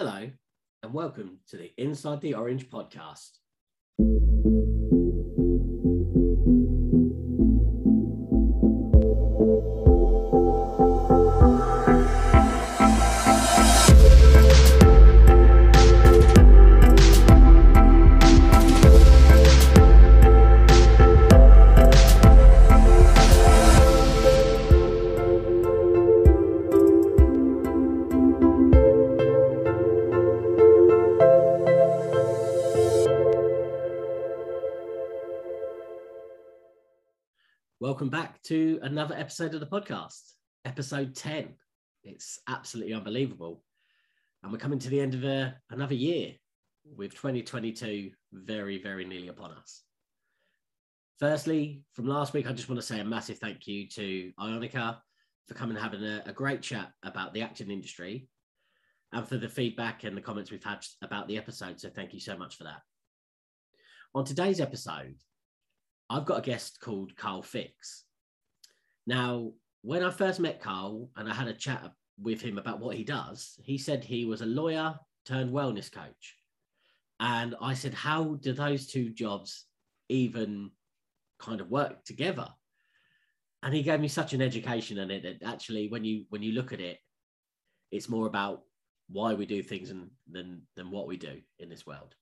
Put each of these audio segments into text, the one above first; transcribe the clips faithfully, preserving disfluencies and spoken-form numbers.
Hello, and welcome to the Inside the Orange podcast. Welcome back to another episode of the podcast, episode ten. It's absolutely unbelievable. And we're coming to the end of a, another year with twenty twenty-two very, very nearly upon us. Firstly, from last week, I just want to say a massive thank you to Ionica for coming and having a, a great chat about the acting industry and for the feedback and the comments we've had about the episode. So thank you so much for that. On today's episode, I've got a guest called Carl Fix. Now, when I first met Carl and I had a chat with him about what he does, he said he was a lawyer turned wellness coach. And I said, how do those two jobs even kind of work together? And he gave me such an education on it that actually, when you when you look at it, it's more about why we do things and, than, than what we do in this world.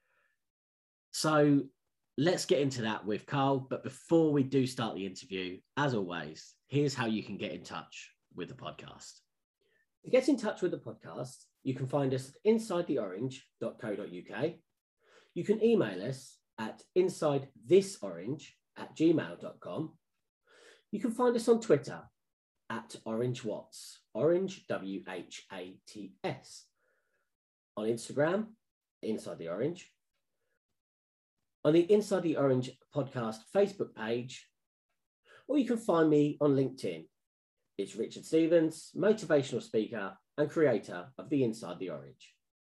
So let's get into that with Carl. But before we do start the interview, as always, here's how you can get in touch with the podcast. To get in touch with the podcast, you can find us at inside the orange dot co dot uk. You can email us at inside this orange at gmail dot com. You can find us on Twitter at orangewats, orange, W H A T S. On Instagram, Inside the Orange. On the Inside the Orange podcast Facebook page, or you can find me on LinkedIn. It's Richard Stevens, motivational speaker and creator of the Inside the Orange.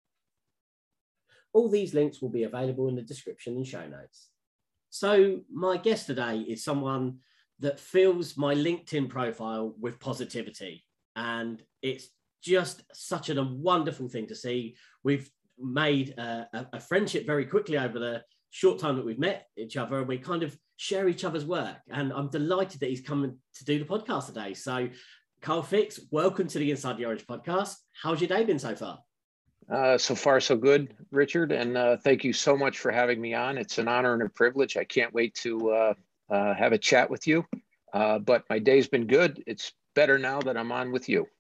All these links will be available in the description and show notes. So my guest today is someone that fills my LinkedIn profile with positivity, and it's just such a wonderful thing to see. We've made a, a, a friendship very quickly over the short time that we've met each other, and we kind of share each other's work. And I'm delighted that he's coming to do the podcast today. So Carl Fix, welcome to the Inside the Orange podcast. How's your day been so far? Uh, so far, so good, Richard. And uh, thank you so much for having me on. It's an honor and a privilege. I can't wait to uh, uh, have a chat with you. Uh, but my day's been good. It's better now that I'm on with you.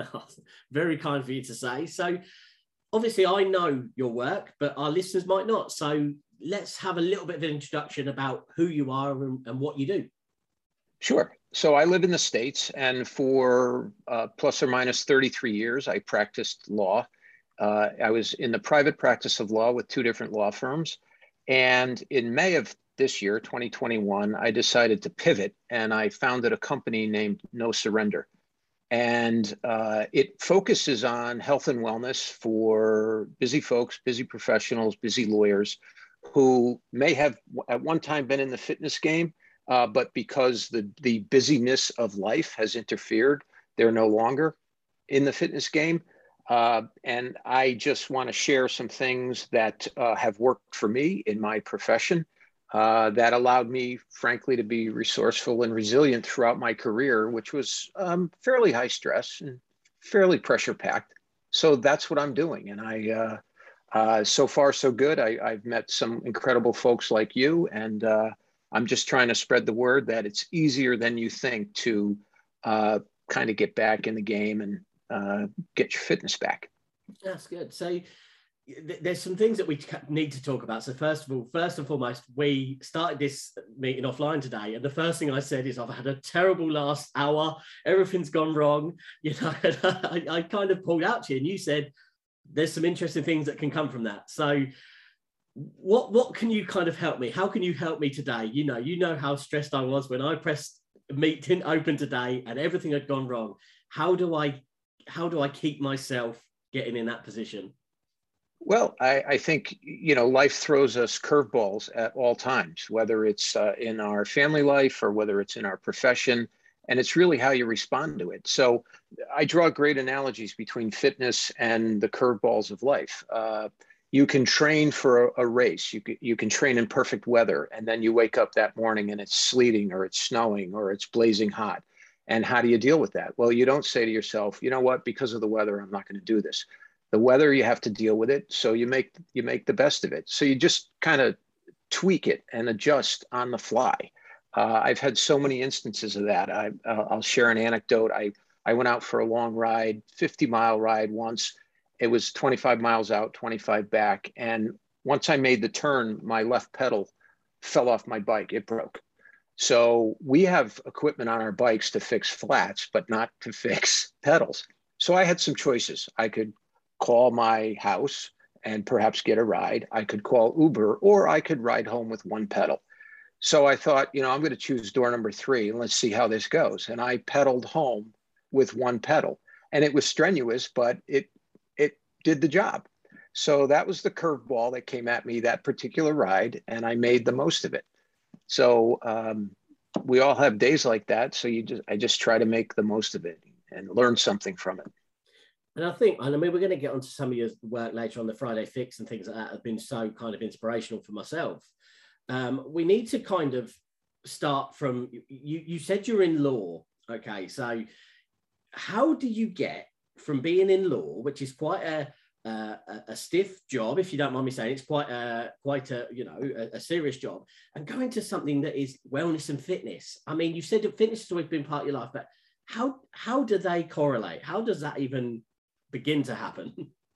Very kind for you to say. So obviously I know your work, but our listeners might not. So let's have a little bit of an introduction about who you are and, and what you do. Sure. So I live in the States, and for uh, plus or minus thirty-three years, I practiced law. Uh, I was in the private practice of law with two different law firms. And in May of this year, twenty twenty-one, I decided to pivot, and I founded a company named No Surrender. And uh, it focuses on health and wellness for busy folks, busy professionals, busy lawyers who may have at one time been in the fitness game, uh, but because the, the busyness of life has interfered, they're no longer in the fitness game. Uh, and I just want to share some things that uh, have worked for me in my profession uh, that allowed me, frankly, to be resourceful and resilient throughout my career, which was um, fairly high stress and fairly pressure packed. So that's what I'm doing. And I, uh, Uh, so far, so good. I, I've met some incredible folks like you, and uh, I'm just trying to spread the word that it's easier than you think to uh, kind of get back in the game and uh, get your fitness back. That's good. So th- there's some things that we need to talk about. So first of all, first and foremost, we started this meeting offline today, and the first thing I said is I've had a terrible last hour. Everything's gone wrong. You know, I, I kind of pulled out to you, and you said, there's some interesting things that can come from that. So what what can you kind of help me? How can you help me today? You know, you know how stressed I was when I pressed meet didn't open today and everything had gone wrong. How do I how do I keep myself getting in that position? Well, I, I think, you know, life throws us curveballs at all times, whether it's uh, in our family life or whether it's in our profession. And it's really how you respond to it. So I draw great analogies between fitness and the curveballs of life. Uh, you can train for a, a race. You can, you can train in perfect weather, and then you wake up that morning and it's sleeting or it's snowing or it's blazing hot. And how do you deal with that? Well, you don't say to yourself, you know what, because of the weather, I'm not going to do this. The weather, you have to deal with it. So you make, you make the best of it. So you just kind of tweak it and adjust on the fly. Uh, I've had so many instances of that. I, uh, I'll share an anecdote. I, I went out for a long ride, fifty mile ride once. It was twenty-five miles out, twenty-five back. And once I made the turn, my left pedal fell off my bike. It broke. So we have equipment on our bikes to fix flats, but not to fix pedals. So I had some choices. I could call my house and perhaps get a ride. I could call Uber, or I could ride home with one pedal. So I thought, you know, I'm going to choose door number three and let's see how this goes. And I pedaled home with one pedal, and it was strenuous, but it it did the job. So that was the curveball that came at me that particular ride, and I made the most of it. So um, we all have days like that. So you just, I just try to make the most of it and learn something from it. And I think, and I mean, we're going to get onto some of your work later on. The Friday Fix and things like that have been so kind of inspirational for myself. Um, we need to kind of start from, you, you said you're in law. Okay. So how do you get from being in law, which is quite a, Uh, a, a stiff job, if you don't mind me saying, it's quite a quite a you know a, a serious job, and go into something that is wellness and fitness? I mean, you said that fitness has always been part of your life, but how how do they correlate? How does that even begin to happen?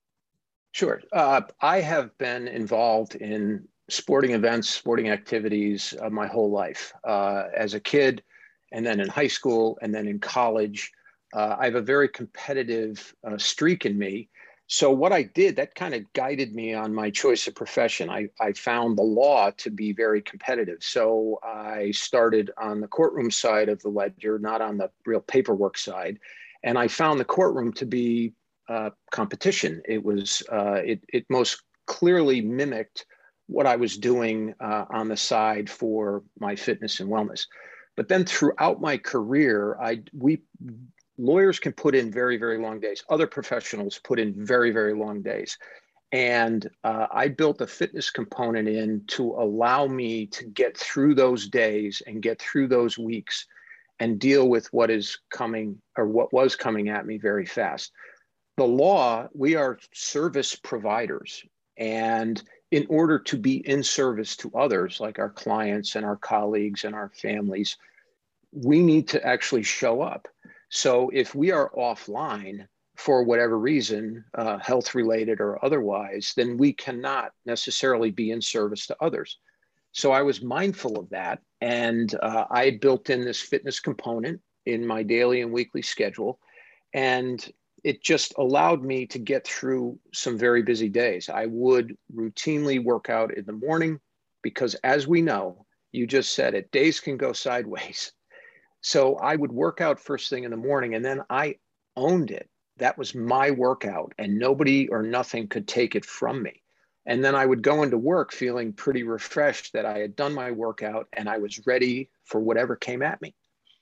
Sure. Uh, I have been involved in sporting events, sporting activities uh, my whole life. Uh, as a kid, and then in high school, and then in college. Uh, I have a very competitive uh, streak in me. So what I did, that kind of guided me on my choice of profession. I, I found the law to be very competitive. So I started on the courtroom side of the ledger, not on the real paperwork side. And I found the courtroom to be uh, competition. It was, uh, it, it most clearly mimicked what I was doing uh, on the side for my fitness and wellness. But then throughout my career, I, we, lawyers can put in very, very long days. Other professionals put in very, very long days. And uh, I built a fitness component in to allow me to get through those days and get through those weeks and deal with what is coming, or what was coming at me very fast. The law, we are service providers. And in order to be in service to others, like our clients and our colleagues and our families, we need to actually show up. So if we are offline for whatever reason, uh, health related or otherwise, then we cannot necessarily be in service to others. So I was mindful of that. And uh, I built in this fitness component in my daily and weekly schedule. And it just allowed me to get through some very busy days. I would routinely work out in the morning because, as we know, you just said it, days can go sideways. So I would work out first thing in the morning, and then I owned it. That was my workout, and nobody or nothing could take it from me. And then I would go into work feeling pretty refreshed that I had done my workout and I was ready for whatever came at me.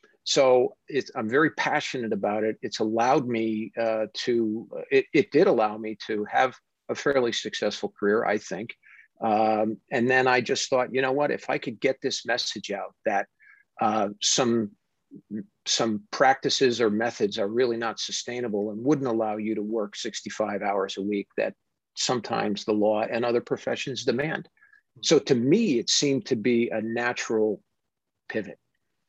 So it's, I'm very passionate about it. It's allowed me uh, to, it, it did allow me to have a fairly successful career, I think. Um, and then I just thought, you know what, if I could get this message out that uh, some some practices or methods are really not sustainable and wouldn't allow you to work sixty-five hours a week that sometimes the law and other professions demand. So to me, it seemed to be a natural pivot.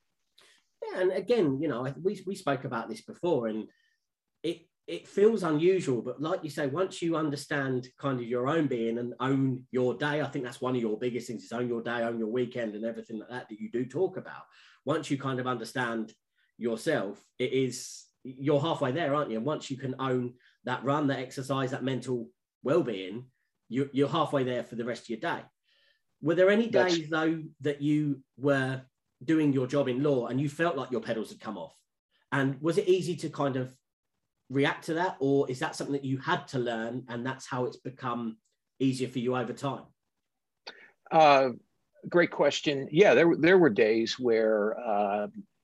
Yeah, and again, you know, we, we spoke about this before, and it it feels unusual, but like you say, once you understand kind of your own being and own your day, I think that's one of your biggest things, is own your day, own your weekend, and everything like that that you do talk about. Once you kind of understand yourself, it is, you're halfway there, aren't you? And once you can own that run, that exercise, that mental well-being, you, you're halfway there for the rest of your day. Were there any days, that's... though, that you were doing your job in law and you felt like your pedals had come off? And was it easy to kind of react to that, or is that something that you had to learn and that's how it's become easier for you over time? Uh, great question. Yeah, there, there were days where uh,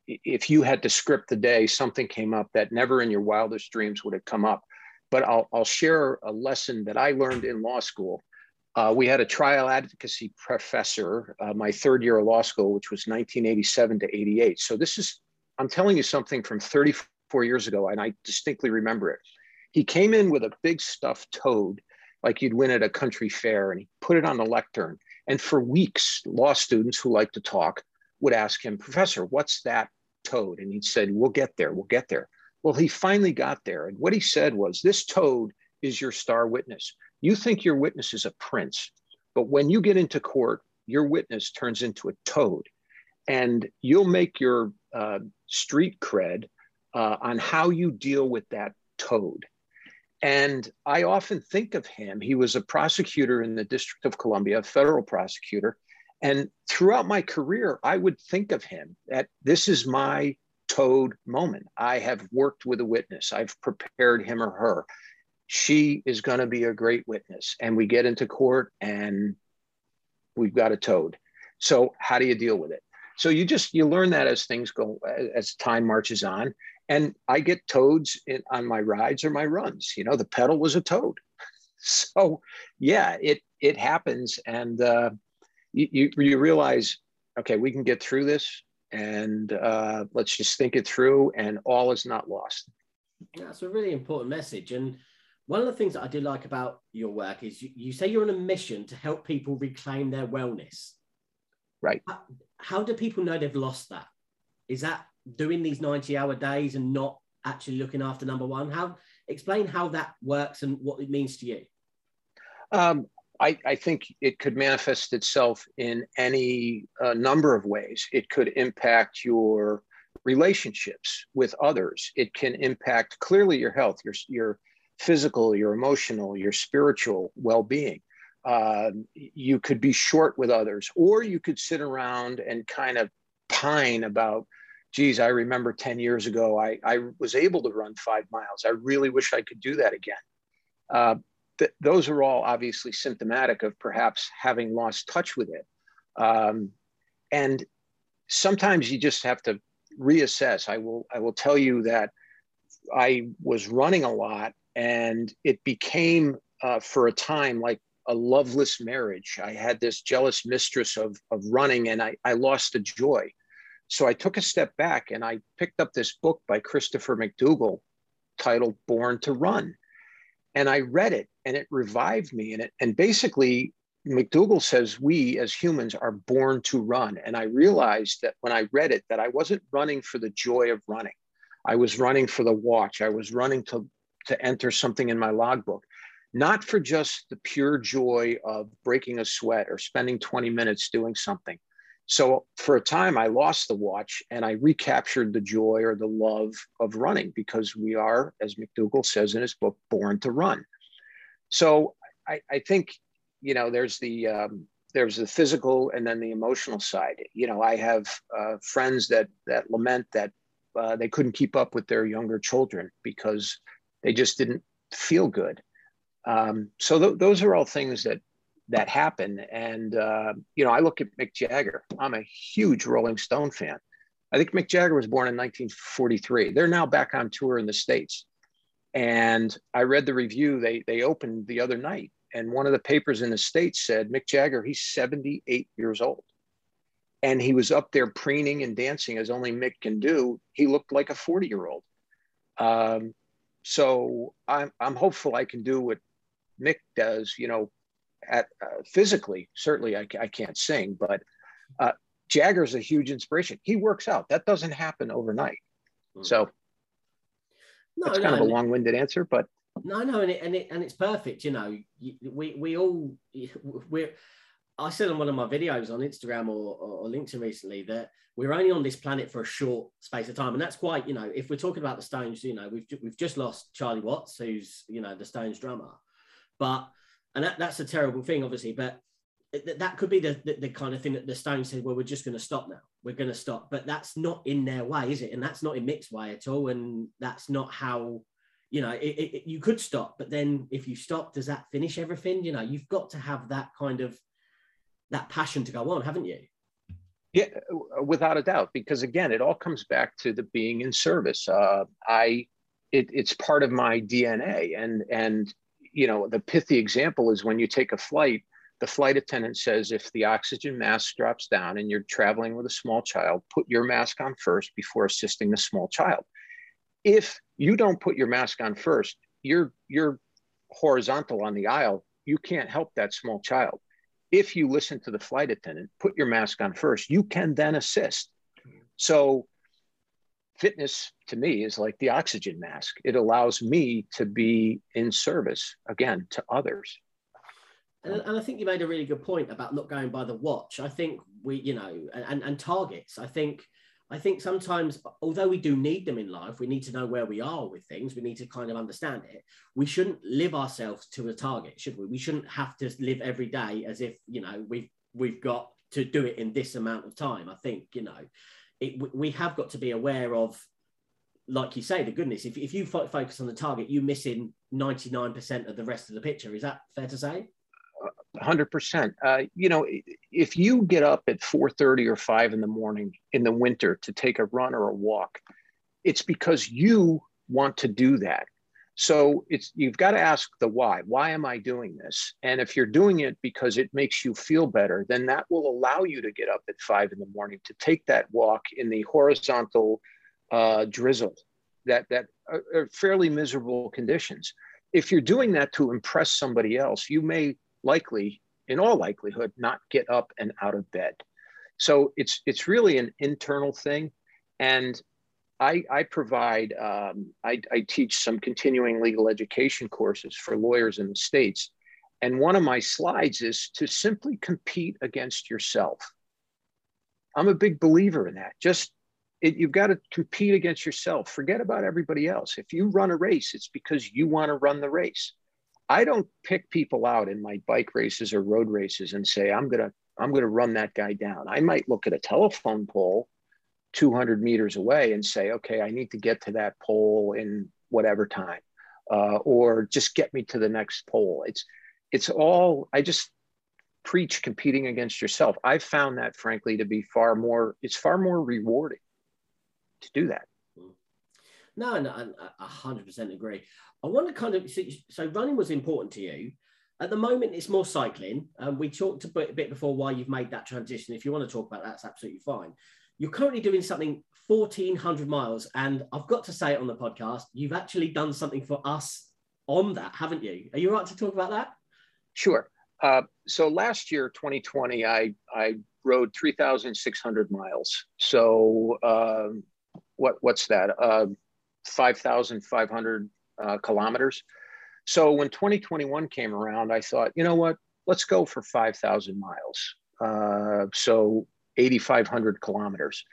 if you had to script the day, something came up that never in your wildest dreams would have come up. But I'll, I'll share a lesson that I learned in law school. Uh, we had a trial advocacy professor, uh, my third year of law school, which was nineteen eighty-seven to eighty-eight. So this is, I'm telling you something from thirty-four years ago, and I distinctly remember it. He came in with a big stuffed toad, like you'd win at a country fair, and he put it on the lectern. And for weeks, law students who like to talk would ask him, Professor, what's that toad? And he'd said, we'll get there, we'll get there. Well, he finally got there. And what he said was, this toad is your star witness. You think your witness is a prince, but when you get into court, your witness turns into a toad. And you'll make your uh, street cred uh, on how you deal with that toad. And I often think of him. He was a prosecutor in the District of Columbia, a federal prosecutor. And throughout my career, I would think of him that this is my toad moment. I have worked with a witness. I've prepared him or her. She is going to be a great witness. And we get into court and we've got a toad. So how do you deal with it? So you just, you learn that as things go, as time marches on. And I get toads in, on my rides or my runs. You know, the pedal was a toad. So yeah, it it happens. And uh, you, you, you realize, okay, we can get through this, and uh, let's just think it through, and all is not lost. That's a really important message. And one of the things that I do like about your work is you, you say you're on a mission to help people reclaim their wellness. Right. How, how do people know they've lost that? Is that doing these ninety hour days and not actually looking after number one? How, explain how that works and what it means to you. Um, I, I think it could manifest itself in any uh, number of ways. It could impact your relationships with others. It can impact clearly your health, your, your physical, your emotional, your spiritual well-being. Uh, you could be short with others, or you could sit around and kind of pine about, geez, I remember ten years ago, I, I was able to run five miles. I really wish I could do that again. Uh, th- those are all obviously symptomatic of perhaps having lost touch with it. Um, and sometimes you just have to reassess. I will, I will tell you that I was running a lot, and it became uh, for a time like a loveless marriage. I had this jealous mistress of, of running, and I, I lost the joy. So I took a step back and I picked up this book by Christopher McDougall titled Born to Run. And I read it, and it revived me. And, it, and basically, McDougall says we as humans are born to run. And I realized that when I read it, that I wasn't running for the joy of running. I was running for the watch. I was running to, to enter something in my logbook, not for just the pure joy of breaking a sweat or spending twenty minutes doing something. So for a time, I lost the watch, and I recaptured the joy or the love of running, because we are, as McDougall says in his book, born to run. So I, I think, you know, there's the um, there's the physical and then the emotional side. You know, I have uh, friends that that lament that uh, they couldn't keep up with their younger children because they just didn't feel good. Um, so th- those are all things that that happen. And, uh, you know, I look at Mick Jagger. I'm a huge Rolling Stone fan. I think Mick Jagger was born in nineteen forty-three. They're now back on tour in the States. And I read the review they, they opened the other night. And one of the papers in the States said, Mick Jagger, he's seventy-eight years old. And he was up there preening and dancing as only Mick can do. He looked like a forty year old. Um, so I'm, I'm hopeful I can do what Mick does, you know, at uh, physically. Certainly I, I can't sing, but uh, Jagger's a huge inspiration. He works out. That doesn't happen overnight. So no, that's no, kind of a long-winded answer, but no, no, and it, and it, and it's perfect. You know, we we all we're. I said on one of my videos on Instagram or, or LinkedIn recently that we're only on this planet for a short space of time, and that's quite. You know, if we're talking about the Stones, you know, we've we've just lost Charlie Watts, who's, you know, the Stones drummer, but and that, that's a terrible thing, obviously, but th- that could be the, the the kind of thing that the Stones said, well, we're just going to stop now. We're going to stop, but that's not in their way, is it? And that's not in Mick's way at all, and that's not how. You know, it, it, you could stop, but then if you stop, does that finish everything? You know, you've got to have that kind of, that passion to go on, haven't you? Yeah, without a doubt, because again, it all comes back to the being in service. Uh, I, it, it's part of my D N A, and and you know, the pithy example is when you take a flight, the flight attendant says, if the oxygen mask drops down and you're traveling with a small child, put your mask on first before assisting the small child. If you don't put your mask on first, you're you're horizontal on the aisle. You can't help that small child. If you listen to the flight attendant, put your mask on first, you can then assist. So fitness to me is like the oxygen mask. It allows me to be in service, again, to others. And, and I think you made a really good point about not going by the watch. I think we, you know, and, and targets. I think I think sometimes, although we do need them in life, we need to know where we are with things. We need to kind of understand it. We shouldn't live ourselves to a target, should we? We shouldn't have to live every day as if, you know, we've, we've got to do it in this amount of time. I think, you know, it, we have got to be aware of, like you say, the goodness. If, if you focus on the target, you're missing ninety-nine percent of the rest of the picture. Is that fair to say? one hundred percent. Uh, you know, if you get up at four thirty or five in the morning in the winter to take a run or a walk, it's because you want to do that. So it's, you've got to ask the why. Why am I doing this? And if you're doing it because it makes you feel better, then that will allow you to get up at five in the morning to take that walk in the horizontal uh, drizzle, that, that are, are fairly miserable conditions. If you're doing that to impress somebody else, you may likely, in all likelihood, not get up and out of bed. So it's it's really an internal thing. And I, I provide, um, I, I teach some continuing legal education courses for lawyers in the States. And one of my slides is to simply compete against yourself. I'm a big believer in that. Just, it, you've got to compete against yourself. Forget about everybody else. If you run a race, it's because you want to run the race. I don't pick people out in my bike races or road races and say, I'm going to, I'm going to run that guy down. I might look at a telephone pole two hundred meters away and say, okay, I need to get to that pole in whatever time, uh, or just get me to the next pole. It's, it's all, I just preach competing against yourself. I've found that, frankly, to be far more, it's far more rewarding to do that. No, no, I one hundred percent agree. I want to kind of see, so running was important to you. At the moment, it's more cycling. Um, we talked a bit, a bit before why you've made that transition. If you want to talk about that, that's absolutely fine. You're currently doing something fourteen hundred miles. And I've got to say it on the podcast, you've actually done something for us on that, haven't you? Are you all right to talk about that? Sure. Uh, so last year, twenty twenty, I, I rode three thousand six hundred miles. So um, what, what's that? Uh, five thousand five hundred uh, kilometers. So when twenty twenty-one came around, I thought, you know what, let's go for five thousand miles. Uh, so eighty-five hundred kilometers.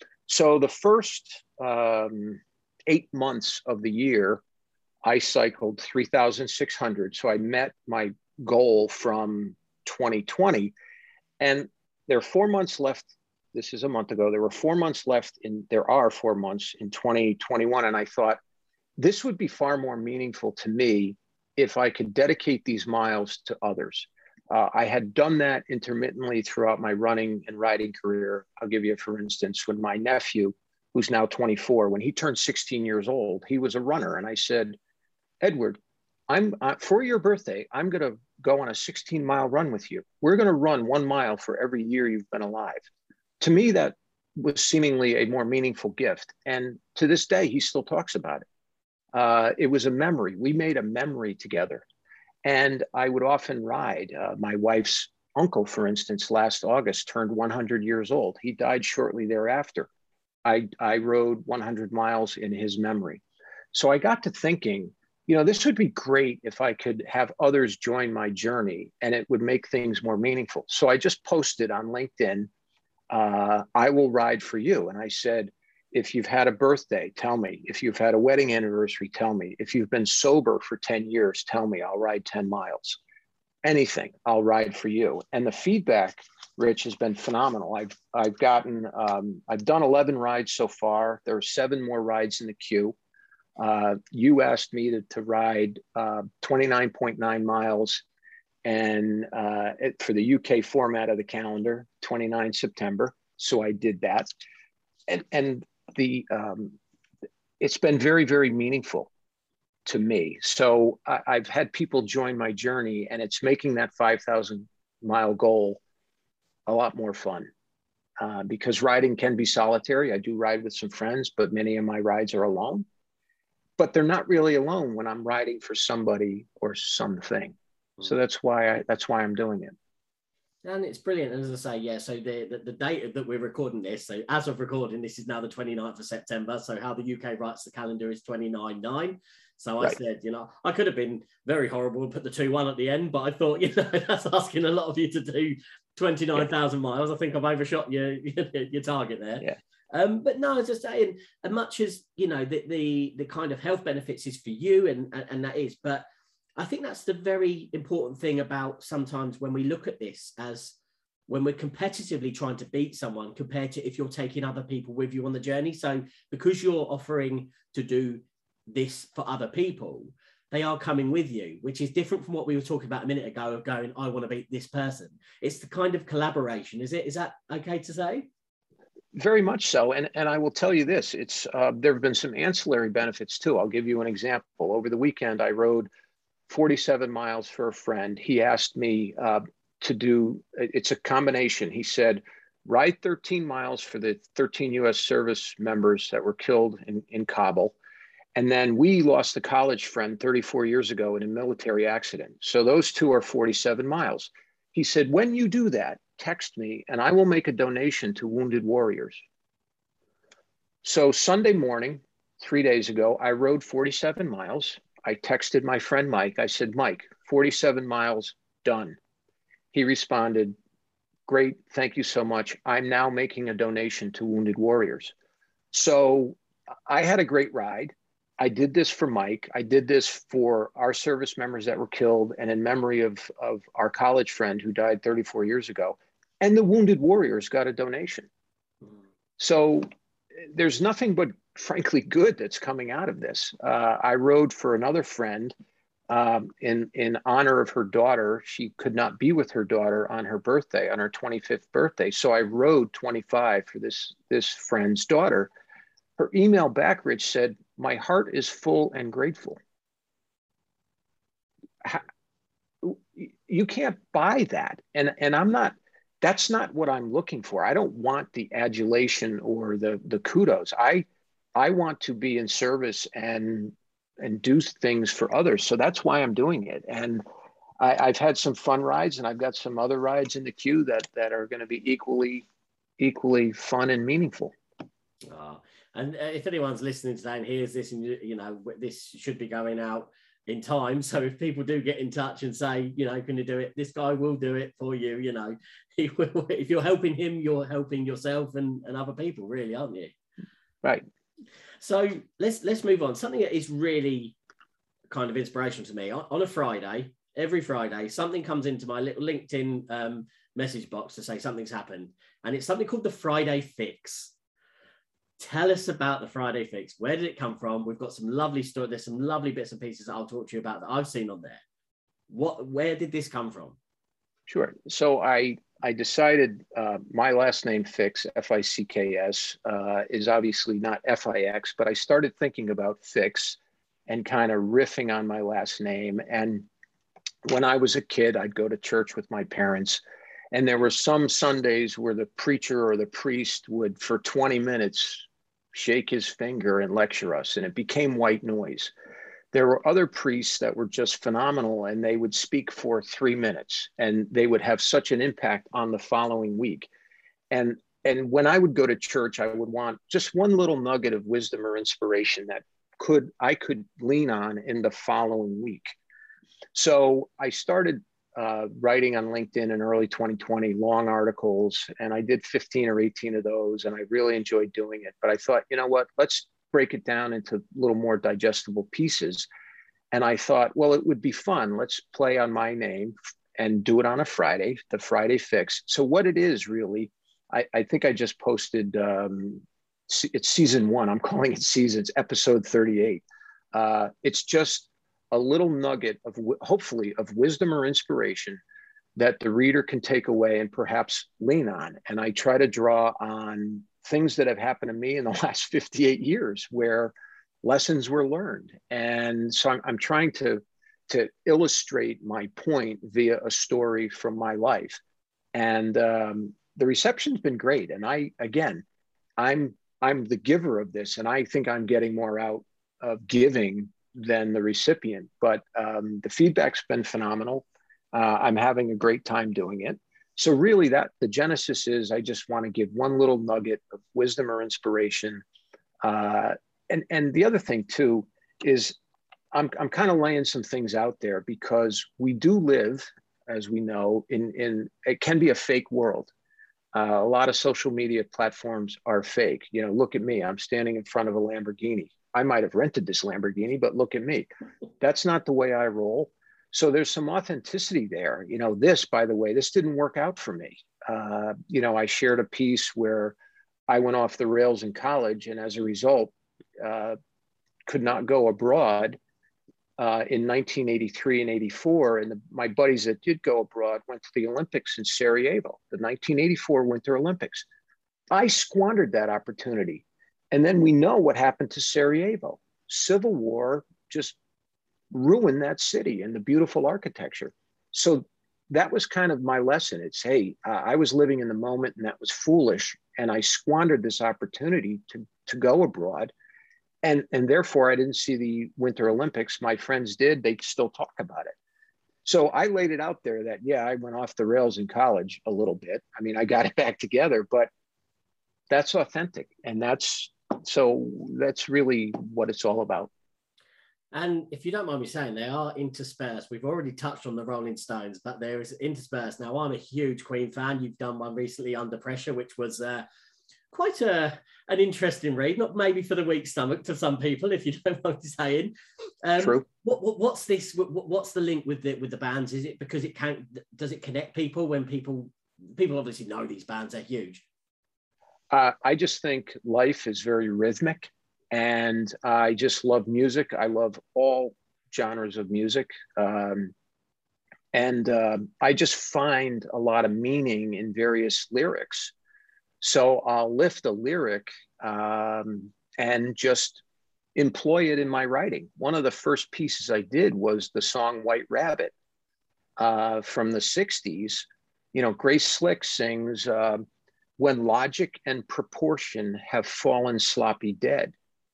So the first um, eight months of the year, I cycled three thousand six hundred. So I met my goal from twenty twenty. And there are four months left. This is a month ago. There were four months left in, there are four months in twenty twenty-one. And I thought this would be far more meaningful to me if I could dedicate these miles to others. Uh, I had done that intermittently throughout my running and riding career. I'll give you, for instance, when my nephew, who's now twenty-four, when he turned sixteen years old, he was a runner. And I said, Edward, I'm uh, for your birthday, I'm going to go on a sixteen mile run with you. We're going to run one mile for every year you've been alive. To me, that was seemingly a more meaningful gift. And to this day, he still talks about it. Uh, it was a memory. We made a memory together. And I would often ride. Uh, my wife's uncle, for instance, last August turned one hundred years old. He died shortly thereafter. I, I rode one hundred miles in his memory. So I got to thinking, you know, this would be great if I could have others join my journey and it would make things more meaningful. So I just posted on LinkedIn, uh, I will ride for you. And I said, if you've had a birthday, tell me. If you've had a wedding anniversary, tell me. If you've been sober for ten years, tell me. I'll ride ten miles. Anything, I'll ride for you. And the feedback, Rich, has been phenomenal. I've I've gotten, um, I've done eleven rides so far. There are seven more rides in the queue. Uh, you asked me to, to ride uh, twenty-nine point nine miles and uh, it, for the U K format of the calendar, twenty-nine September. so I did that. And, and the, um, it's been very, very meaningful to me. So I, I've had people join my journey, and it's making that five thousand mile goal a lot more fun. Uh, because riding can be solitary. I do ride with some friends, but many of my rides are alone. But they're not really alone when I'm riding for somebody or something. So that's why I, that's why I'm doing it. And it's brilliant. As I say, yeah, so the, the, the date that we're recording this, so as of recording, this is now the twenty-ninth of September. So how the U K writes the calendar is twenty-nine nine. So I right. said, you know, I could have been very horrible and put the two one at the end, but I thought, you know, that's asking a lot of you to do twenty-nine thousand yeah. miles. I think I've overshot your, your target there. Yeah. Um, but no, as I say, and, and much as, you know, the, the, the kind of health benefits is for you, and, and, and that is, but I think that's the very important thing about sometimes when we look at this as when we're competitively trying to beat someone compared to if you're taking other people with you on the journey. So because you're offering to do this for other people, they are coming with you, which is different from what we were talking about a minute ago of going, I want to beat this person. It's the kind of collaboration. Is it? Is that okay to say? Very much so. And, and I will tell you this, it's uh, there have been some ancillary benefits too. I'll give you an example. Over the weekend, I rode forty-seven miles for a friend. He asked me uh, to do, it's a combination. He said, ride thirteen miles for the thirteen U S service members that were killed in, in Kabul. And then we lost a college friend thirty-four years ago in a military accident. So those two are forty-seven miles. He said, when you do that, text me and I will make a donation to Wounded Warriors. So Sunday morning, three days ago, I rode forty-seven miles. I texted my friend, Mike. I said, Mike, forty-seven miles, done. He responded, great, thank you so much. I'm now making a donation to Wounded Warriors. So I had a great ride. I did this for Mike. I did this for our service members that were killed and in memory of, of our college friend who died thirty-four years ago. And the Wounded Warriors got a donation. So there's nothing but, frankly, good that's coming out of this. Uh, I rode for another friend um, in, in honor of her daughter. She could not be with her daughter on her birthday, on her twenty-fifth birthday. So I rode twenty-five for this, this friend's daughter. Her email back, Rich, said, my heart is full and grateful. You can't buy that. And, and I'm not, that's not what I'm looking for. I don't want the adulation or the, the kudos. I, I want to be in service and, and do things for others. So that's why I'm doing it. And I, I've had some fun rides, and I've got some other rides in the queue that, that are going to be equally, equally fun and meaningful. Oh. And if anyone's listening today and hears this, and you know, this should be going out in time. So if people do get in touch and say, you know, can you do it? This guy will do it for you. You know, he will, if you're helping him, you're helping yourself and, and other people, really, aren't you? Right. So let's let's move on. Something that is really kind of inspirational to me. On, on a Friday, every Friday, something comes into my little LinkedIn um, message box to say something's happened, and it's something called the Friday Fix. Tell us about the Friday Fix. Where did it come from? We've got some lovely stories. There's some lovely bits and pieces that I'll talk to you about that I've seen on there. What, where did this come from? Sure. So I, I decided uh, my last name Fix, F I C K S, uh, is obviously not F I X, but I started thinking about Fix and kind of riffing on my last name. And when I was a kid, I'd go to church with my parents. And there were some Sundays where the preacher or the priest would, for twenty minutes, shake his finger and lecture us, and it became white noise. There were other priests that were just phenomenal, and they would speak for three minutes, and they would have such an impact on the following week. And, and when I would go to church, I would want just one little nugget of wisdom or inspiration that could I could lean on in the following week. So I started Uh, writing on LinkedIn in early twenty twenty, long articles, and I did fifteen or eighteen of those, and I really enjoyed doing it. But I thought, you know what, let's break it down into a little more digestible pieces. And I thought, well, it would be fun. Let's play on my name and do it on a Friday, the Friday Fix. So what it is really, I, I think I just posted, um, it's season one. I'm calling it seasons, episode thirty-eight. Uh, it's just a little nugget of hopefully of wisdom or inspiration that the reader can take away and perhaps lean on. And I try to draw on things that have happened to me in the last fifty-eight years where lessons were learned. And so I'm, I'm trying to, to illustrate my point via a story from my life. And um, the reception's been great. And I, again, I'm, I'm the giver of this, and I think I'm getting more out of giving than the recipient, but um, the feedback's been phenomenal. Uh, I'm having a great time doing it. So really that the genesis is, I just want to give one little nugget of wisdom or inspiration. Uh, and, and the other thing too, is I'm, I'm kind of laying some things out there because we do live, as we know, in, in it can be a fake world. Uh, a lot of social media platforms are fake. You know, look at me, I'm standing in front of a Lamborghini. I might have rented this Lamborghini, but look at me. That's not the way I roll. So there's some authenticity there. You know, this, by the way, this didn't work out for me. Uh, you know, I shared a piece where I went off the rails in college, and as a result, uh, could not go abroad uh, in nineteen eighty-three and eighty-four. And the, my buddies that did go abroad went to the Olympics in Sarajevo, the nineteen eighty-four Winter Olympics. I squandered that opportunity. And then we know what happened to Sarajevo. Civil war just ruined that city and the beautiful architecture. So that was kind of my lesson. It's, hey, uh, I was living in the moment, and that was foolish. And I squandered this opportunity to, to go abroad. And, and therefore, I didn't see the Winter Olympics. My friends did. They still talk about it. So I laid it out there that, yeah, I went off the rails in college a little bit. I mean, I got it back together, but that's authentic. And that's, so that's really what it's all about. And if you don't mind me saying, they are interspersed. We've already touched on the Rolling Stones, but there is interspersed. Now, I'm a huge Queen fan. You've done one recently, Under Pressure, which was uh, quite a, an interesting read, not maybe for the weak stomach to some people, if you don't mind me saying. Um, True. What, what, what's this? What, what's the link with the with the bands? Is it because it can? Does it connect people when people people obviously know these bands are huge? Uh, I just think life is very rhythmic, and I just love music. I love all genres of music. Um, and uh, I just find a lot of meaning in various lyrics. So I'll lift a lyric um, and just employ it in my writing. One of the first pieces I did was the song White Rabbit uh, from the sixties. You know, Grace Slick sings, uh, when logic and proportion have fallen sloppy dead.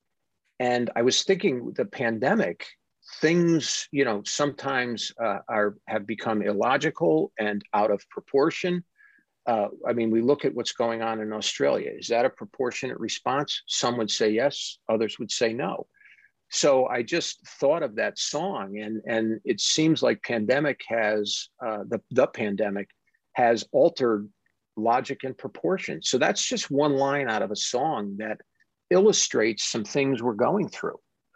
And I was thinking the pandemic, things, you know, sometimes uh, are have become illogical and out of proportion. Uh, I mean, we look at what's going on in Australia. Is that a proportionate response? Some would say yes, others would say no. So I just thought of that song, and, and it seems like pandemic has, uh, the, the pandemic has altered logic and proportion. So that's just one line out of a song that illustrates some things we're going through.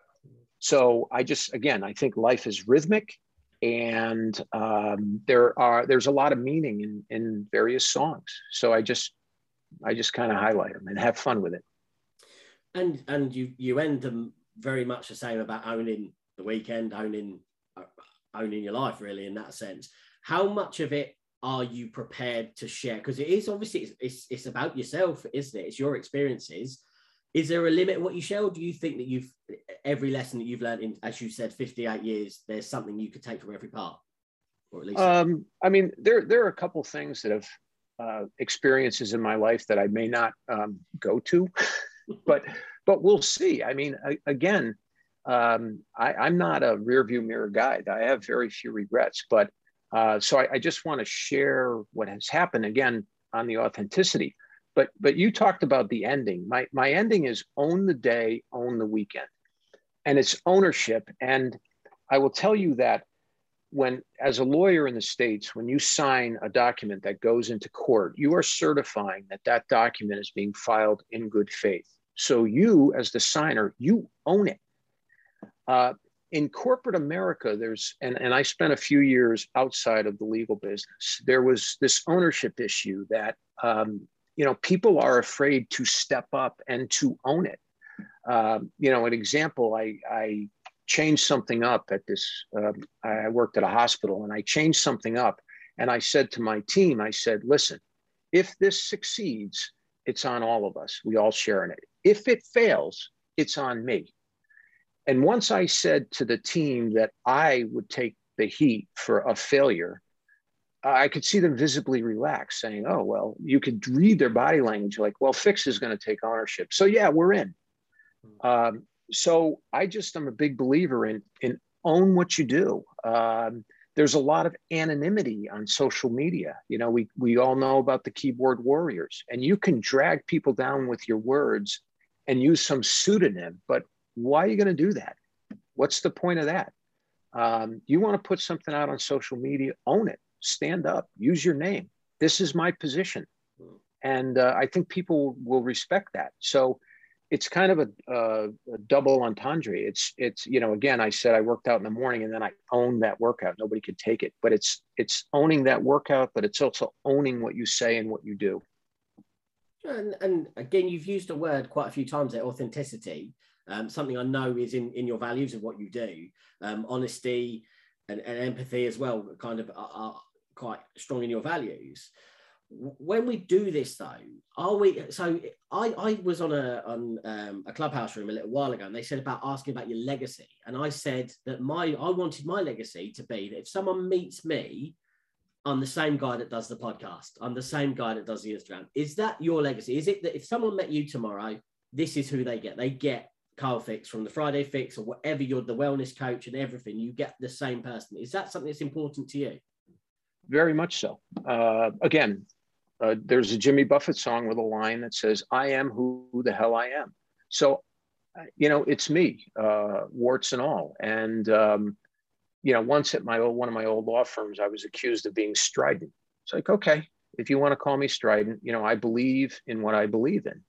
So I just, again, I think life is rhythmic, and um, there are there's a lot of meaning in in various songs. So I just I just kind of highlight them and have fun with it. And and you you end them very much the same about owning the weekend, owning owning your life, really, in that sense. How much of it are you prepared to share? Because it is obviously it's, it's it's about yourself, isn't it? It's your experiences. Is there a limit what you share, or do you think that you've every lesson that you've learned in, as you said, fifty-eight years, there's something you could take from every part, or at least? Um, I mean, there there are a couple things that have uh, experiences in my life that I may not um, go to, but but we'll see. I mean, I, again, um, I, I'm not a rear view mirror guy. I have very few regrets, but uh, so I, I just want to share what has happened again on the authenticity. But but you talked about the ending. My my ending is own the day, own the weekend, and it's ownership. And I will tell you that when, as a lawyer in the States, when you sign a document that goes into court, you are certifying that that document is being filed in good faith. So you, as the signer, you own it. Uh, in corporate America, there's, and, and I spent a few years outside of the legal business, there was this ownership issue that, um, you know, people are afraid to step up and to own it. Um, you know, an example, I, I changed something up at this, um, I worked at a hospital and I changed something up. And I said to my team, I said, listen, if this succeeds, it's on all of us. We all share in it. If it fails, it's on me. And once I said to the team that I would take the heat for a failure, I could see them visibly relax, saying, oh, well, you could read their body language like, well, Fix is going to take ownership. So yeah, we're in. Um, so I just am a big believer in, in own what you do. Um, there's a lot of anonymity on social media. You know, we, we all know about the keyboard warriors, and you can drag people down with your words and use some pseudonym, but why are you going to do that? What's the point of that? Um, you want to put something out on social media, own it, stand up, use your name. This is my position. And uh, I think people will respect that. So it's kind of a, a, a double entendre. It's, it's, you know, again, I said I worked out in the morning and then I owned that workout. Nobody could take it, but it's, it's owning that workout, but it's also owning what you say and what you do. And, and again, you've used a word quite a few times there, authenticity. Um, something I know is in, in your values of what you do. Um, honesty and, and empathy as well, kind of are, are quite strong in your values. When we do this though, are we, so I, I was on a on um, a Clubhouse room a little while ago, and they said about asking about your legacy. And I said that my, I wanted my legacy to be that if someone meets me, I'm the same guy that does the podcast. I'm the same guy that does the Instagram. Is that your legacy? Is it that if someone met you tomorrow, this is who they get? They get Carl Fix from the Friday Fix or whatever, you're the wellness coach and everything, you get the same person. Is that something that's important to you? Very much so. Uh, again, uh, there's a Jimmy Buffett song with a line that says, I am who, who the hell I am. So, you know, it's me, uh, warts and all. And, um, you know, once at my old, one of my old law firms, I was accused of being strident. It's like, okay, if you want to call me strident, you know, I believe in what I believe in.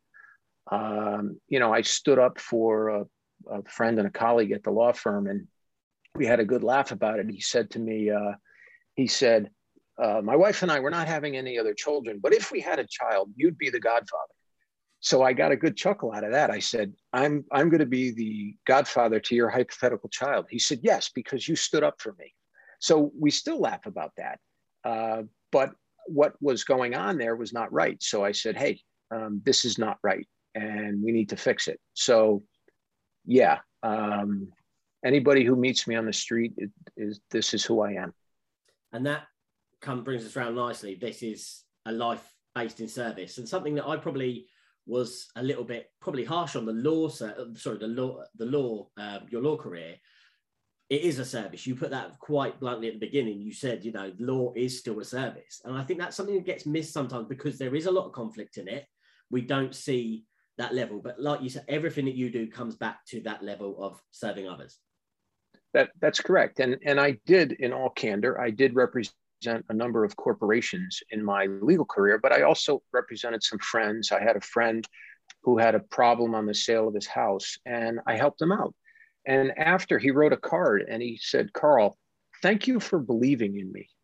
Um, you know, I stood up for a, a friend and a colleague at the law firm, and we had a good laugh about it. He said to me, uh, he said, uh, my wife and I, we're not having any other children, but if we had a child, you'd be the godfather. So I got a good chuckle out of that. I said, I'm, I'm going to be the godfather to your hypothetical child. He said, yes, because you stood up for me. So we still laugh about that. Uh, but what was going on there was not right. So I said, hey, um, this is not right, and we need to fix it. So yeah, um, anybody who meets me on the street is, is this is who I am. And that come brings us around nicely. This is a life based in service, and something that I probably was a little bit probably harsh on the law, sorry, the law, the law, uh, your law career. It is a service. You put that quite bluntly at the beginning. You said, you know, law is still a service. And I think that's something that gets missed sometimes because there is a lot of conflict in it. We don't see that level, but like you said, everything that you do comes back to that level of serving others. That that's correct. And, and I did, in all candor, I did represent a number of corporations in my legal career, but I also represented some friends. I had a friend who had a problem on the sale of his house, and I helped him out. And after, he wrote a card and he said, Carl, thank you for believing in me.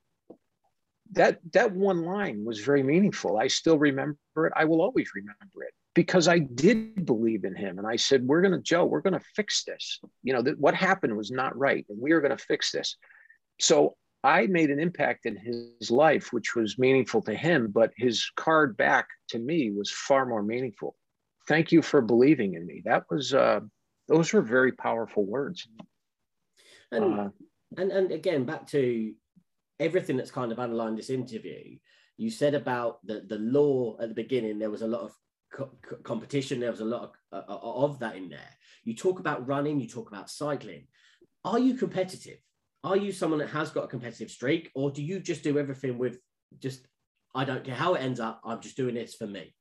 That, that one line was very meaningful. I still remember it. I will always remember it because I did believe in him. And I said, we're going to, Joe, we're going to fix this. You know, that what happened was not right, and we are going to fix this. So I made an impact in his life, which was meaningful to him, but his card back to me was far more meaningful. Thank you for believing in me. That was, uh, those were very powerful words. And, uh, and, and again, back to everything that's kind of underlined this interview, you said about the, the law at the beginning, there was a lot of co- co- competition. There was a lot of, uh, of that in there. You talk about running, you talk about cycling. Are you competitive? Are you someone that has got a competitive streak, or do you just do everything with just, I don't care how it ends up, I'm just doing this for me?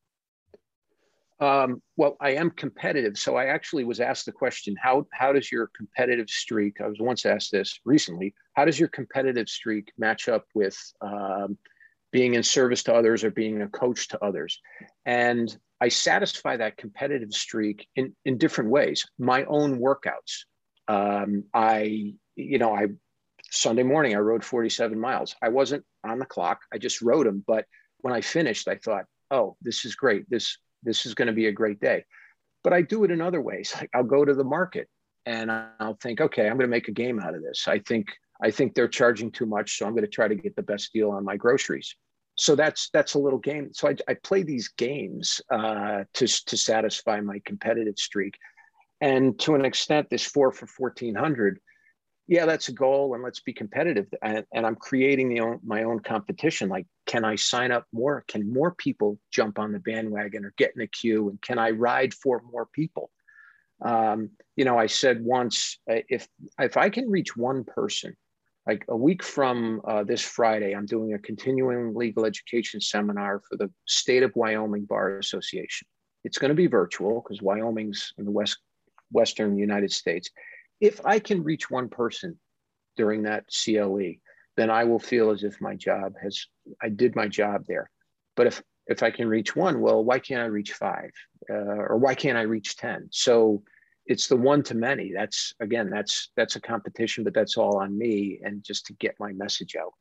Um, well, I am competitive. So I actually was asked the question, how, how does your competitive streak, I was once asked this recently, how does your competitive streak match up with um, being in service to others or being a coach to others? And I satisfy that competitive streak in, in different ways. My own workouts. Um, I, you know, I, Sunday morning, I rode forty-seven miles. I wasn't on the clock. I just rode them. But when I finished, I thought, oh, this is great. This, this is going to be a great day. But I do it in other ways. Like I'll go to the market and I'll think, okay, I'm going to make a game out of this. I think I think they're charging too much, so I'm going to try to get the best deal on my groceries. So that's that's a little game. So I, I play these games uh, to to satisfy my competitive streak, and to an extent, this four for fourteen hundred. Yeah, that's a goal, and let's be competitive. And, and I'm creating the own, my own competition. Like, can I sign up more? Can more people jump on the bandwagon or get in a queue? And can I ride for more people? Um, you know, I said once, uh, if if I can reach one person, like a week from uh, this Friday, I'm doing a continuing legal education seminar for the State of Wyoming Bar Association. It's going to be virtual because Wyoming's in the west western United States. If I can reach one person during that C L E, then I will feel as if my job has, I did my job there. But if, if I can reach one, well, why can't I reach five? Uh, or why can't I reach ten? So it's the one to many. That's, again, that's, that's a competition, but that's all on me and just to get my message out.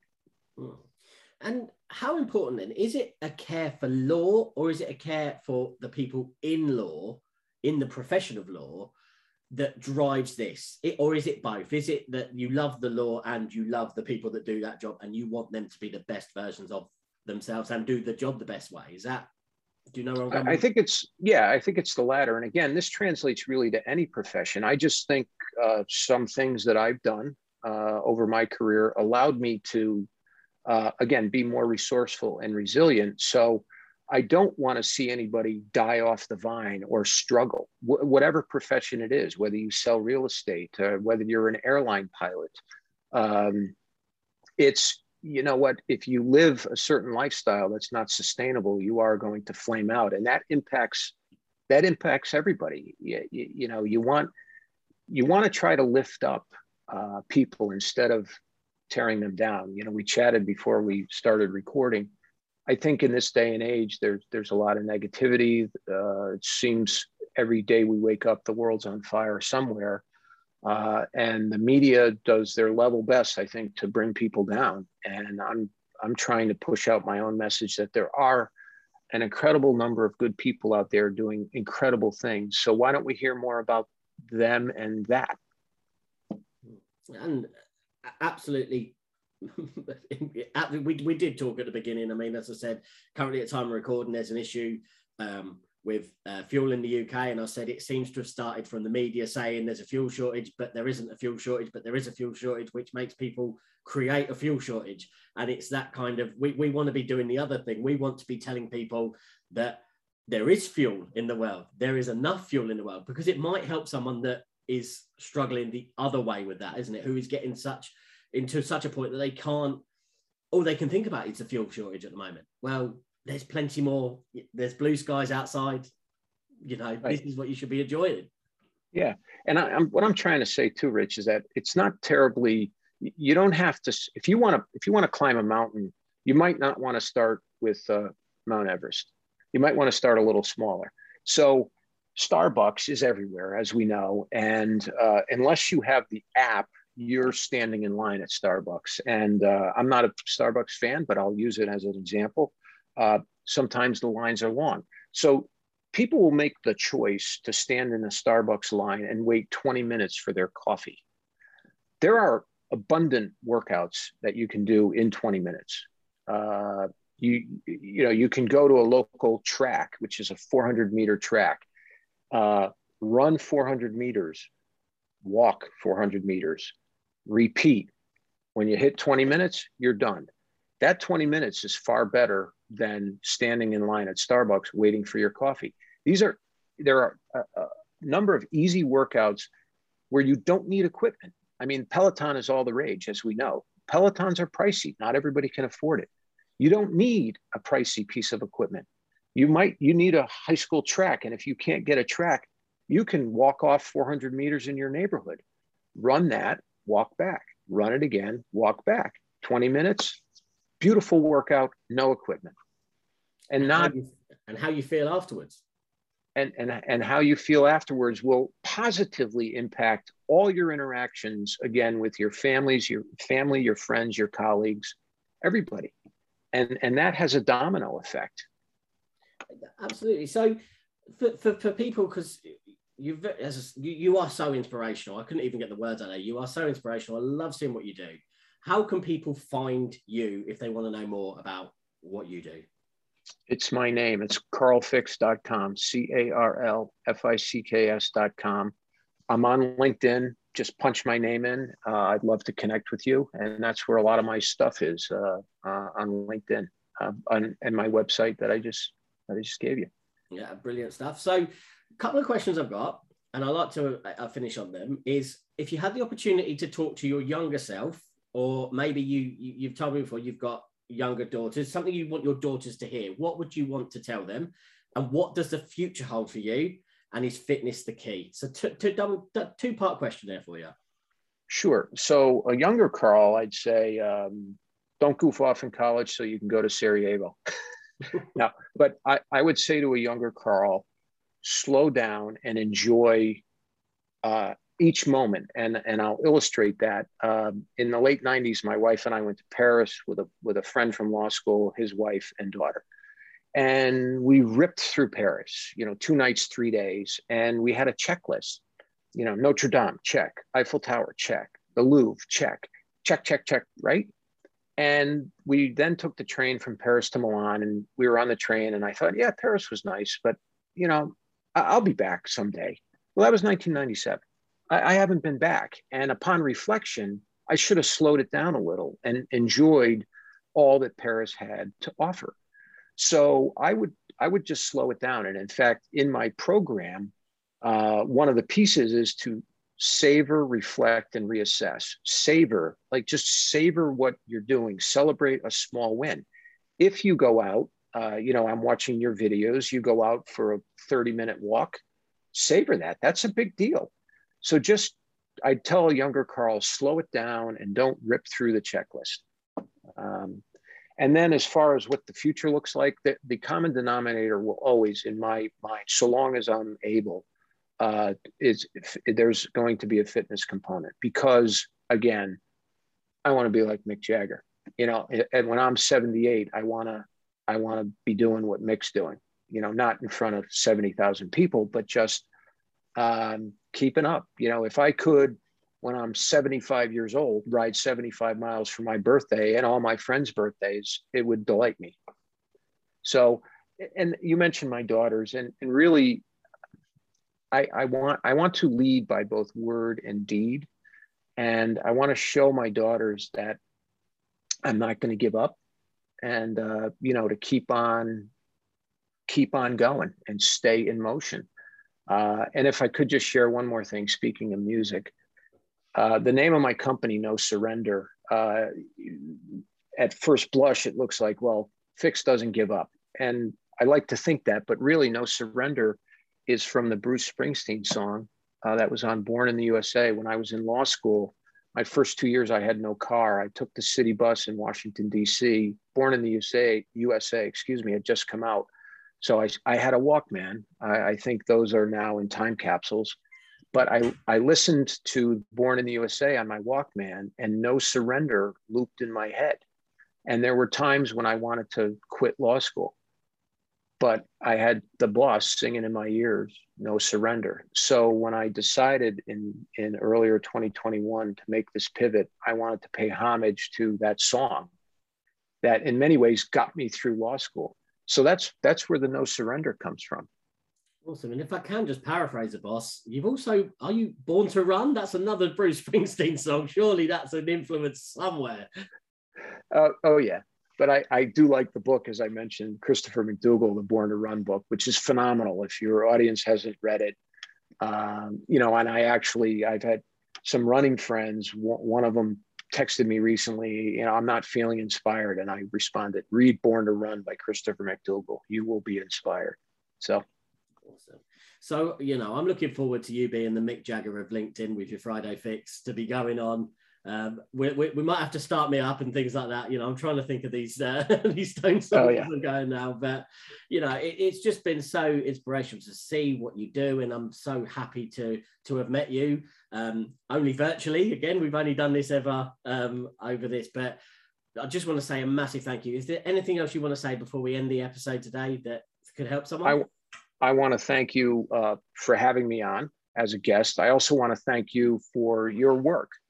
And how important then, is it a care for law, or is it a care for the people in law, in the profession of law, that drives this? It, or is it both? Is it that you love the law and you love the people that do that job and you want them to be the best versions of themselves and do the job the best way? Is that, do you know where I'm going? I think it's, yeah, I think it's the latter. And again, this translates really to any profession. I just think uh, some things that I've done uh, over my career allowed me to, uh, again, be more resourceful and resilient. So I don't want to see anybody die off the vine or struggle, Wh- whatever profession it is, whether you sell real estate, uh, whether you're an airline pilot. Um, it's, you know what, if you live a certain lifestyle that's not sustainable, you are going to flame out. And that impacts, that impacts everybody. You, you, you know, you want, you want to try to lift up uh, people instead of tearing them down. You know, we chatted before we started recording. I think in this day and age, there's there's a lot of negativity. Uh, it seems every day we wake up, the world's on fire somewhere. Uh, and the media does their level best, I think, to bring people down. And I'm I'm trying to push out my own message that there are an incredible number of good people out there doing incredible things. So why don't we hear more about them and that? And absolutely. we, we did talk at the beginning. I mean, as I said, currently at time of recording, there's an issue um, with uh, fuel in the U K. And I said it seems to have started from the media saying there's a fuel shortage, but there isn't a fuel shortage, but there is a fuel shortage, which makes people create a fuel shortage. And it's that kind of, we, we want to be doing the other thing. We want to be telling people that there is fuel in the world. There is enough fuel in the world, because it might help someone that is struggling the other way with that, isn't it? Who is getting such into such a point that they can't, all they can think about is a fuel shortage at the moment. Well, there's plenty more, there's blue skies outside, you know, right. This is what you should be enjoying. Yeah. And I, I'm, what I'm trying to say too, Rich, is that it's not terribly, you don't have to, if you want to, if you want to climb a mountain, you might not want to start with uh, Mount Everest. You might want to start a little smaller. So Starbucks is everywhere, as we know. And uh, unless you have the app, you're standing in line at Starbucks. And uh, I'm not a Starbucks fan, but I'll use it as an example. Uh, sometimes the lines are long. So people will make the choice to stand in a Starbucks line and wait twenty minutes for their coffee. There are abundant workouts that you can do in twenty minutes. Uh, you, you know, you can go to a local track, which is a four hundred meter track, uh, run four hundred meters, walk four hundred meters, repeat. When you hit twenty minutes, you're done. That twenty minutes is far better than standing in line at Starbucks waiting for your coffee. These are, there are a, a number of easy workouts where you don't need equipment. I mean, Peloton is all the rage, as we know. Pelotons are pricey. Not everybody can afford it. You don't need a pricey piece of equipment. You might, you need a high school track. And if you can't get a track, you can walk off four hundred meters in your neighborhood, run that, walk back, run it again, walk back. twenty minutes, beautiful workout, no equipment. And, and not, how you, and how you feel afterwards. And, and, and how you feel afterwards will positively impact all your interactions, again, with your families, your family, your friends, your colleagues, everybody. And, and that has a domino effect. Absolutely. So for, for, for people, because you've, as a, you, you are so inspirational. I couldn't even get the words out there. You are so inspirational. I love seeing what you do. how can people find you if they want to know more about what you do? It's my name. It's carl fix dot com, C A R L F I C K S dot com. I'm on LinkedIn. Just punch my name in. Uh, I'd love to connect with you. And that's where a lot of my stuff is, uh, uh, on LinkedIn, uh, on, and my website that I just, that I just gave you. Yeah, brilliant stuff. So a couple of questions I've got, and I like to uh, finish on them, is if you had the opportunity to talk to your younger self, or maybe you, you you've told me before you've got younger daughters, something you want your daughters to hear, what would you want to tell them? And what does the future hold for you? And is fitness the key? So two, two, two part question there for you. Sure. So a younger Carl, I'd say, um, don't goof off in college so you can go to Sarajevo. No, but I, I would say to a younger Carl, slow down and enjoy uh, each moment. And, and I'll illustrate that. Um, in the late nineties, my wife and I went to Paris with a, with a friend from law school, his wife and daughter. And we ripped through Paris, you know, two nights, three days. And we had a checklist, you know, Notre Dame, check. Eiffel Tower, check. The Louvre, check. Check, check, check, right? And we then took the train from Paris to Milan, and we were on the train, and I thought, yeah, Paris was nice, but, you know, I- I'll be back someday. Well, that was nineteen ninety-seven. I, I haven't been back. And upon reflection, I should have slowed it down a little and enjoyed all that Paris had to offer. So I would I would just slow it down. And in fact, in my program, uh, one of the pieces is to savor, reflect, and reassess. Savor, like just savor what you're doing. Celebrate a small win. If you go out, uh, you know, I'm watching your videos, you go out for a thirty minute walk, savor that. That's a big deal. So just, I'd tell a younger Carl, slow it down and don't rip through the checklist. Um, And then as far as what the future looks like, the, the common denominator will always, in my mind, so long as I'm able, uh, is there's going to be a fitness component. Because again, I want to be like Mick Jagger, you know, and when I'm seventy-eight, I want to, I want to be doing what Mick's doing, you know, not in front of seventy thousand people, but just um, keeping up. You know, if I could, when I'm seventy-five years old, ride seventy-five miles for my birthday and all my friends' birthdays, it would delight me. So, and you mentioned my daughters, and, and really, I, I want I want to lead by both word and deed. And I want to show my daughters that I'm not going to give up, and, uh, you know, to keep on, keep on going and stay in motion. Uh, and if I could just share one more thing, speaking of music, Uh, the name of my company, No Surrender, uh, at first blush, it looks like, well, Fix doesn't give up. And I like to think that, but really No Surrender is from the Bruce Springsteen song uh, that was on Born in the U S A. When I was in law school, my first two years, I had no car. I took the city bus in Washington, D C. Born in the U S A, U S A, excuse me, had just come out. So I, I had a Walkman. I, I think those are now in time capsules. But I, I listened to Born in the U S A on my Walkman, and No Surrender looped in my head. And there were times when I wanted to quit law school, but I had the boss singing in my ears, No Surrender. So when I decided in, in earlier twenty twenty-one to make this pivot, I wanted to pay homage to that song that in many ways got me through law school. So that's, that's where the No Surrender comes from. Awesome. And if I can just paraphrase the boss, you've also, are you Born to Run? That's another Bruce Springsteen song. Surely that's an influence somewhere. Uh, oh, yeah. But I, I do like the book, as I mentioned, Christopher McDougall, the Born to Run book, which is phenomenal if your audience hasn't read it. Um, you know, and I actually, I've had some running friends. One of them texted me recently, you know, I'm not feeling inspired. And I responded, read Born to Run by Christopher McDougall. You will be inspired. So. Awesome. So, you know, I'm looking forward to you being the Mick Jagger of LinkedIn with your Friday Fix to be going on. Um, we, we, we might have to start me up and things like that. You know, I'm trying to think of these uh, these stone songs oh, yeah. that are going now. But, you know, it, it's just been so inspirational to see what you do. And I'm so happy to to have met you, um, only virtually. Again, we've only done this ever um, over this. But I just want to say a massive thank you. Is there anything else you want to say before we end the episode today that could help someone? I, I want to thank you uh, for having me on as a guest. I also want to thank you for your work.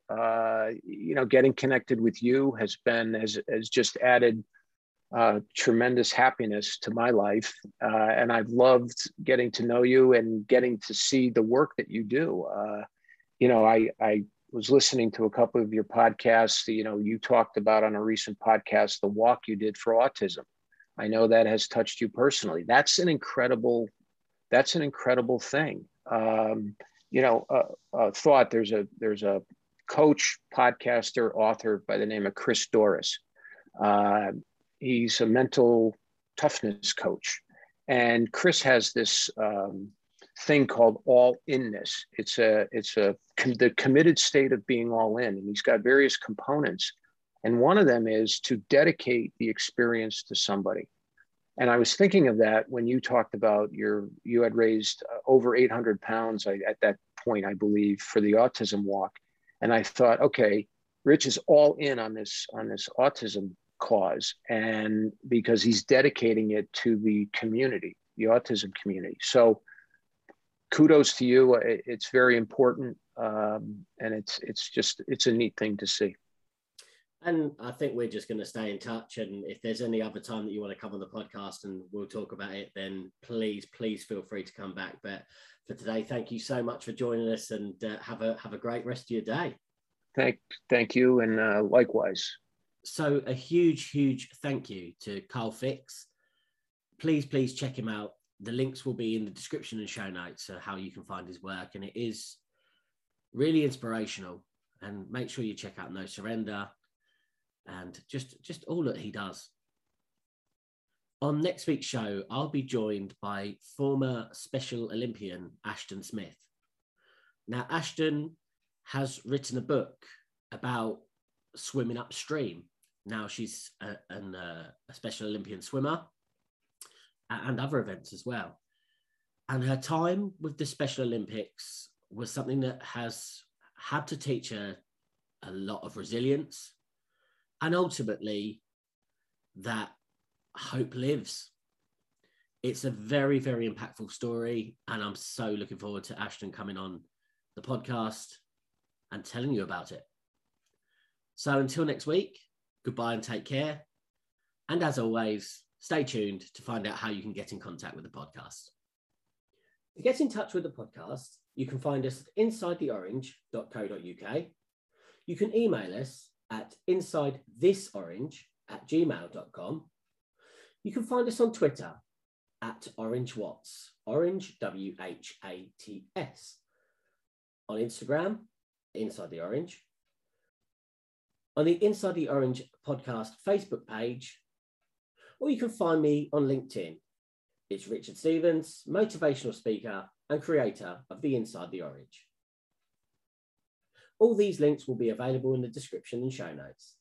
Uh, you know, getting connected with you has been, has, has just added uh, tremendous happiness to my life. Uh, and I've loved getting to know you and getting to see the work that you do. Uh, you know, I, I was listening to a couple of your podcasts. You know, you talked about on a recent podcast, the walk you did for autism. I know that has touched you personally. That's an incredible, that's an incredible thing. Um, you know, uh, uh, thought there's a, there's a coach, podcaster, author by the name of Chris Dorris. Uh, he's a mental toughness coach. And Chris has this um, thing called all inness. It's a, it's a, the committed state of being all in. And he's got various components. And one of them is to dedicate the experience to somebody. And I was thinking of that when you talked about your, you had raised uh, over eight hundred pounds I, at that point, I believe, for the autism walk. And I thought, okay, Rich is all in on this, on this autism cause, and because he's dedicating it to the community, the autism community. So kudos to you. It's very important. Um, and it's, it's just, it's a neat thing to see. And I think we're just going to stay in touch. And if there's any other time that you want to come on the podcast and we'll talk about it, then please, please feel free to come back. But for today, thank you so much for joining us, and uh, have a have a great rest of your day. Thank, thank you. And uh, likewise. So a huge, huge thank you to Carl Fix. Please, please check him out. The links will be in the description and show notes of how you can find his work. And it is really inspirational. And make sure you check out No Surrender and just, just all that he does. On next week's show, I'll be joined by former Special Olympian Ashton Smith. Now, Ashton has written a book about swimming upstream. Now she's a, an, uh, a Special Olympian swimmer and other events as well. And her time with the Special Olympics was something that has had to teach her a lot of resilience, and ultimately that hope lives. It's a very, very impactful story, and I'm so looking forward to Ashton coming on the podcast and telling you about it. So until next week, goodbye and take care. And as always, stay tuned to find out how you can get in contact with the podcast. To get in touch with the podcast, you can find us at inside the orange dot co dot uk. You can email us at inside this orange at gmail dot com. You can find us on Twitter at OrangeWatts, Orange W H A T S. On Instagram, Inside the Orange. On the Inside the Orange podcast Facebook page, or you can find me on LinkedIn. It's Richard Stevens, motivational speaker and creator of the Inside the Orange. All these links will be available in the description and show notes.